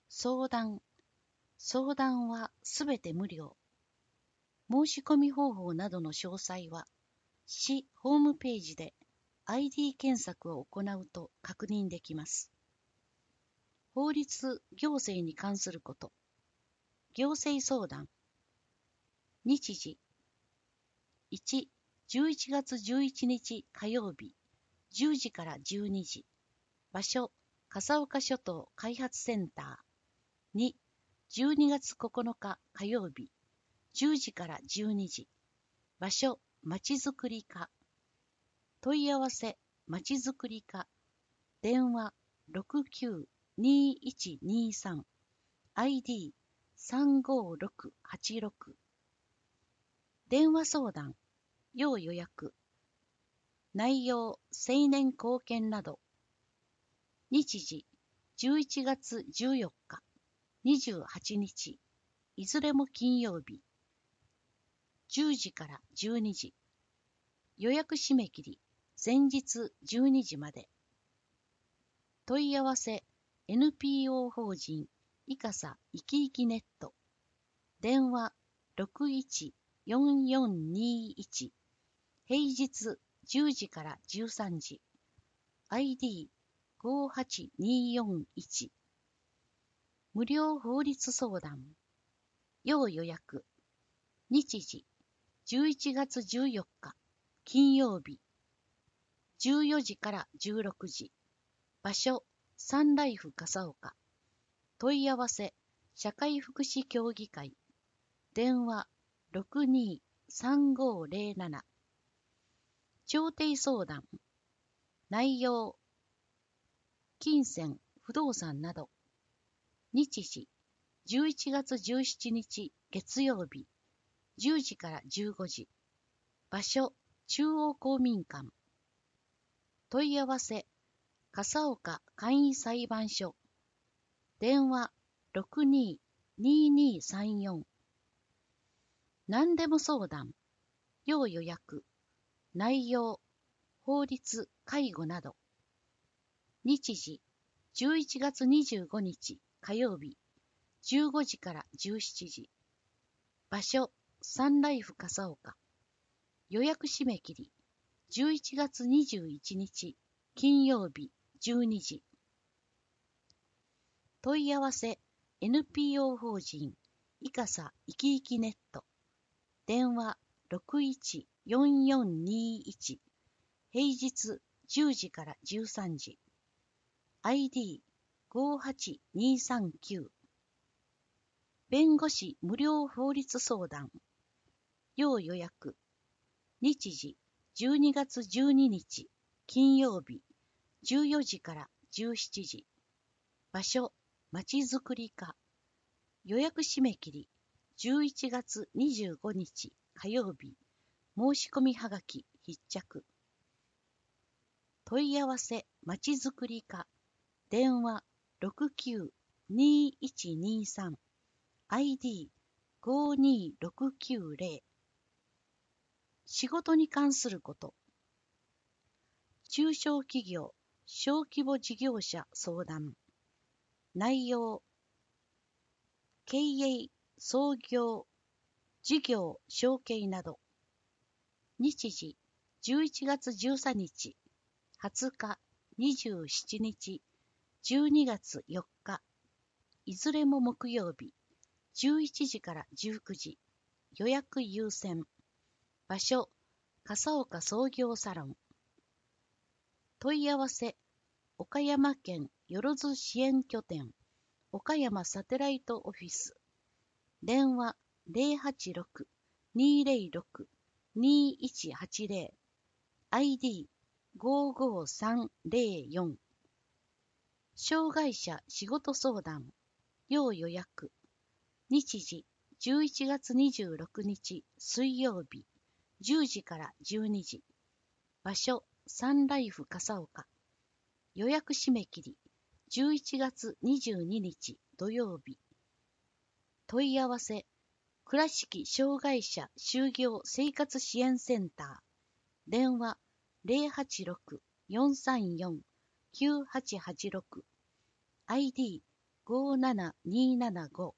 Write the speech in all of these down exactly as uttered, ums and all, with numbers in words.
相談。相談はすべて無料。申し込み方法などの詳細は、市ホームページで アイディー 検索を行うと確認できます。法律・行政に関すること。行政相談。日時。いち、じゅういちがつじゅういちにち火曜日、じゅうじからじゅうにじ。場所、笠岡諸島開発センター。に、じゅうにがつここのか火曜日、じゅうじからじゅうにじ。場所、まちづくり課。問い合わせ、まちづくり課。電話、ろくきゅう にいちにさん。アイディー さんごろくはちろく。電話相談、要予約。内容、青年貢献など。日時、じゅういちがつじゅうよっか、にじゅうはちにち。いずれも金曜日。じゅうじからじゅうにじ。予約締め切り、前日じゅうにじまで。問い合わせ、エヌピーオー 法人、いかさいきいきネット。電話、ろくいちよんよんにいち。平日じゅうじからじゅうさんじ。アイディーごはちによんいち。無料法律相談。要予約。日時、じゅういちがつじゅうよっか、金曜日。じゅうよじからじゅうろくじ。場所、サンライフ笠岡。問い合わせ、社会福祉協議会。電話、ろくにさんごぜろなな。調停相談。内容、金銭、不動産など。日時、じゅういちがつじゅうしちにち月曜日、じゅうじからじゅうごじ。場所、中央公民館。問い合わせ、笠岡簡易裁判所。電話、ろくにににさんよん。何でも相談、要予約、内容、法律、介護など。日時、じゅういちがつにじゅうごにち火曜日、じゅうごじからじゅうしちじ。場所、サンライフ笠岡。予約締め切り、じゅういちがつにじゅういちにち金曜日じゅうにじ。問い合わせ、エヌピーオー 法人、いかさいきいきネット。電話、ろくいちよんよんにいち。平日じゅうじからじゅうさんじ。アイディーごはちにさんきゅう。弁護士無料法律相談。要予約。日時、じゅうにがつじゅうににち金曜日、じゅうよじからじゅうしちじ。場所、まちづくり課。予約締め切り、じゅういちがつにじゅうごにち火曜日。申し込みはがき必着。問い合わせ、まちづくり課。電話、ろくきゅう にいちにさん。アイディーごにろくきゅうぜろ。仕事に関すること。中小企業、小規模事業者相談。内容、経営、創業、事業承継など。日時、じゅういちがつじゅうさんにち、はつか、にじゅうしちにち、じゅうにがつよっか。いずれも木曜日、じゅういちじからじゅうくじ。予約優先。場所、笠岡創業サロン。問い合わせ、岡山県よろず支援拠点、岡山サテライトオフィス。電話 ゼロはちろく にーぜろろく にーいちはちぜろ。アイディーごごさんぜろよん。障害者仕事相談。要予約。日時、じゅういちがつにじゅうろくにち水曜日、じゅうじからじゅうにじ。場所、サンライフ笠岡。予約締め切り、じゅういちがつにじゅうににち土曜日。問い合わせ、倉敷障害者就業生活支援センター。電話、ゼロはちろく よんさんよん きゅうはちはちろく。アイディーごーななにーななご。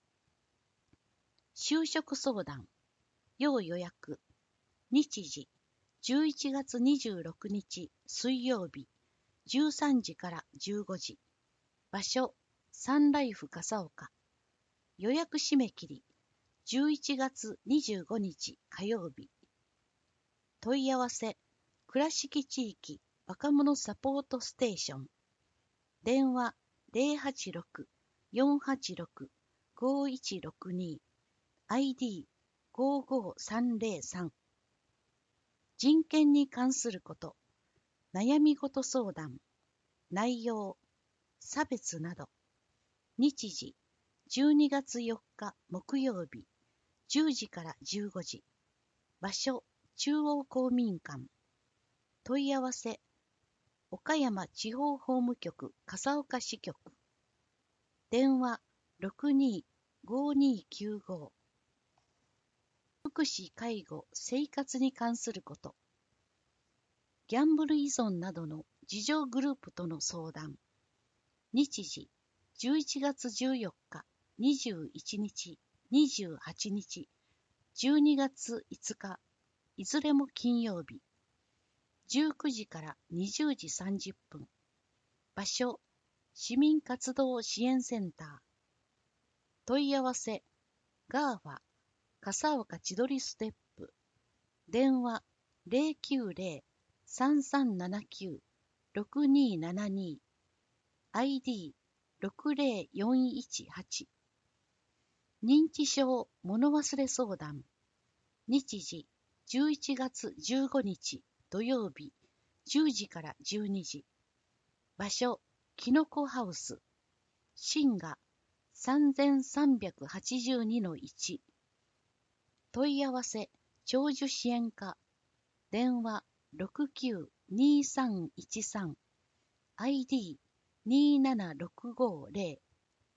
就職相談、要予約。日時、じゅういちがつにじゅうろくにち水曜日、じゅうさんじからじゅうごじ。場所、サンライフ笠岡。予約締め切り、じゅういちがつにじゅうごにち火曜日。問い合わせ、倉敷地域若者サポートステーション。電話 ゼロはちろく よんはちろく ごいちろくに。アイディーごごさんゼロさん。人権に関すること、悩み事相談、内容、差別など。日時、じゅうにがつよっか木曜日、じゅうじからじゅうごじ。場所、中央公民館。問い合わせ、岡山地方法務局笠岡支局。電話 ろくにーごーにーきゅうご。福祉・介護・生活に関すること。ギャンブル依存などの自助グループとの相談。日時、じゅういちがつじゅうよっか、にじゅういちにち、にじゅうはちにち、じゅうにがついつか、いずれも金曜日。じゅうくじからにじゅうじさんじゅっぷん。場所、市民活動支援センター。問い合わせ、ガーファ、笠岡千鳥ステップ。電話、ゼロきゅうゼロ さんさんななきゅう ろくにーななに。アイディーろくゼロよんいちはち。認知症物忘れ相談。日時、じゅういちがつじゅうごにち土曜日、じゅうじからじゅうにじ。場所、きのこハウス。震が さんさんはちにのいち。問い合わせ、長寿支援課。電話 ろくきゅうにーさんいちさん。アイディーにーななろくごゼロ。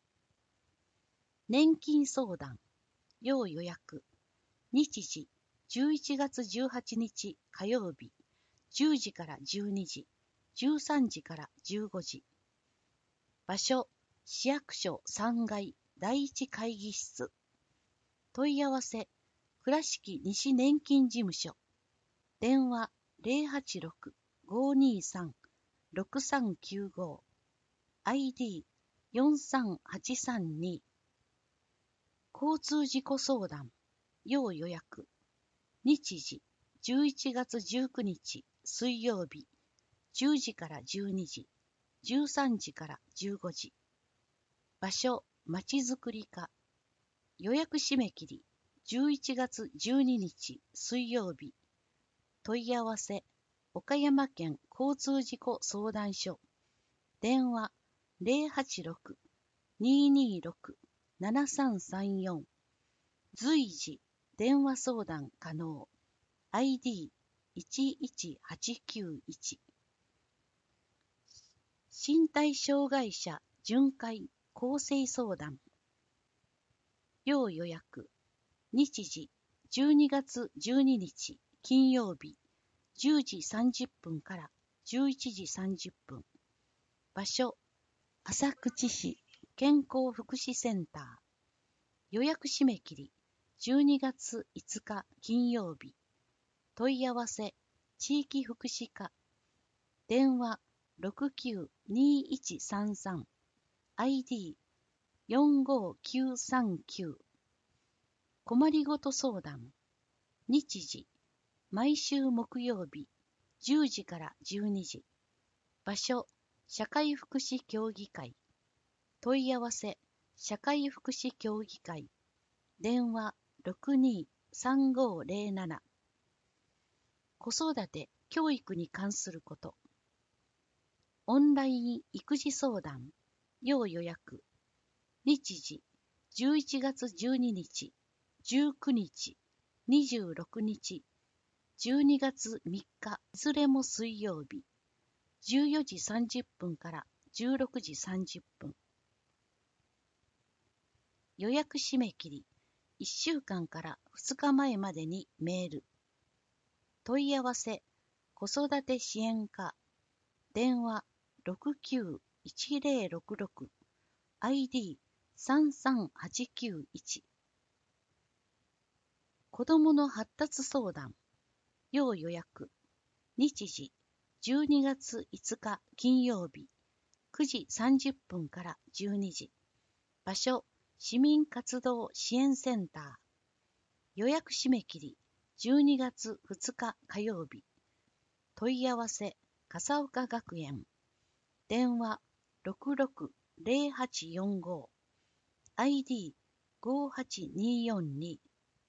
年金相談、要予約。日時、じゅういちがつじゅうはちにち火曜日、じゅうじからじゅうにじ、じゅうさんじからじゅうごじ。場所、市役所さんがいだいいち会議室。問い合わせ、倉敷西年金事務所。電話 ゼロはちろく ごーにーさん ろくさんきゅうご。アイディーよんさんはちさんに。交通事故相談、要予約。日時、じゅういちがつじゅうくにち水曜日、じゅうじからじゅうにじ、じゅうさんじからじゅうごじ。場所、まちづくり課。予約締め切り、じゅういちがつじゅうににち水曜日。問い合わせ、岡山県交通事故相談所。電話、ゼロはちろく にーにーろく ななさんさんよん。随時、電話相談可能。アイディーいちいちはちきゅういち。身体障害者巡回構成相談。要予約。日時、じゅうにがつじゅうににち金曜日、じゅうじさんじゅっぷんからじゅういちじさんじゅっぷん。場所、浅口市健康福祉センター。予約締め切り、じゅうにがついつか金曜日。問い合わせ、地域福祉課。電話 ろくきゅうにーいちさんさん。アイディーよんごきゅうさんきゅう。困りごと相談。日時、毎週木曜日、じゅうじからじゅうにじ。場所、社会福祉協議会。問い合わせ、社会福祉協議会。電話 ろくにーさんごゼロなな。子育て、教育に関すること。オンライン育児相談、要予約。日時、じゅういちがつじゅうににち、じゅうくにち、にじゅうろくにち、じゅうにがつみっか、いずれも水曜日、じゅうよじさんじゅっぷんからじゅうろくじさんじゅっぷん。予約締め切り、いっしゅうかんからふつかまえまでにメール。問い合わせ、子育て支援課。電話 ろくきゅういちゼロろくろくアイディーさんさんはちきゅういち。子どもの発達相談、要予約。日時、じゅうにがついつか金曜日、くじさんじゅっぷんからじゅうにじ。場所、市民活動支援センター。予約締め切り、じゅうにがつふつか火曜日。問い合わせ、笠岡学園。電話、ろくろく ゼロはちよんご。アイディーごはちによんに。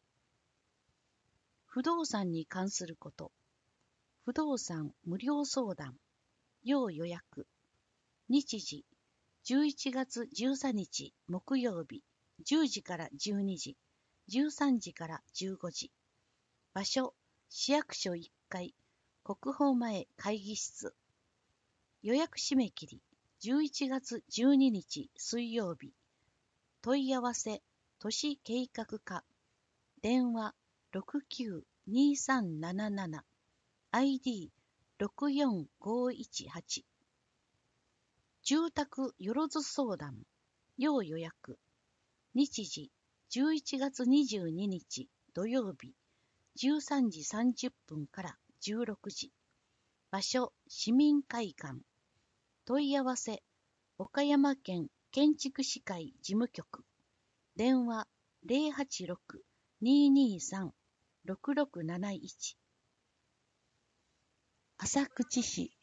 不動産に関すること。不動産無料相談。要予約。日時、じゅういちがつじゅうさんにち木曜日、じゅうじからじゅうにじ、じゅうさんじからじゅうごじ。場所、市役所いっかい、国宝前会議室。予約締め切り、じゅういちがつじゅうににち水曜日。問い合わせ、都市計画課。電話、ろくきゅう にさんなななな。アイディーろくよんごいちはち。住宅よろず相談、要予約。日時、じゅういちがつにじゅうににち土曜日、じゅうさんじさんじゅっぷんからじゅうろくじ。場所、市民会館。問い合わせ、岡山県建築士会事務局。電話、ゼロはちろく にーにーさん ろくろくなないち。浅口市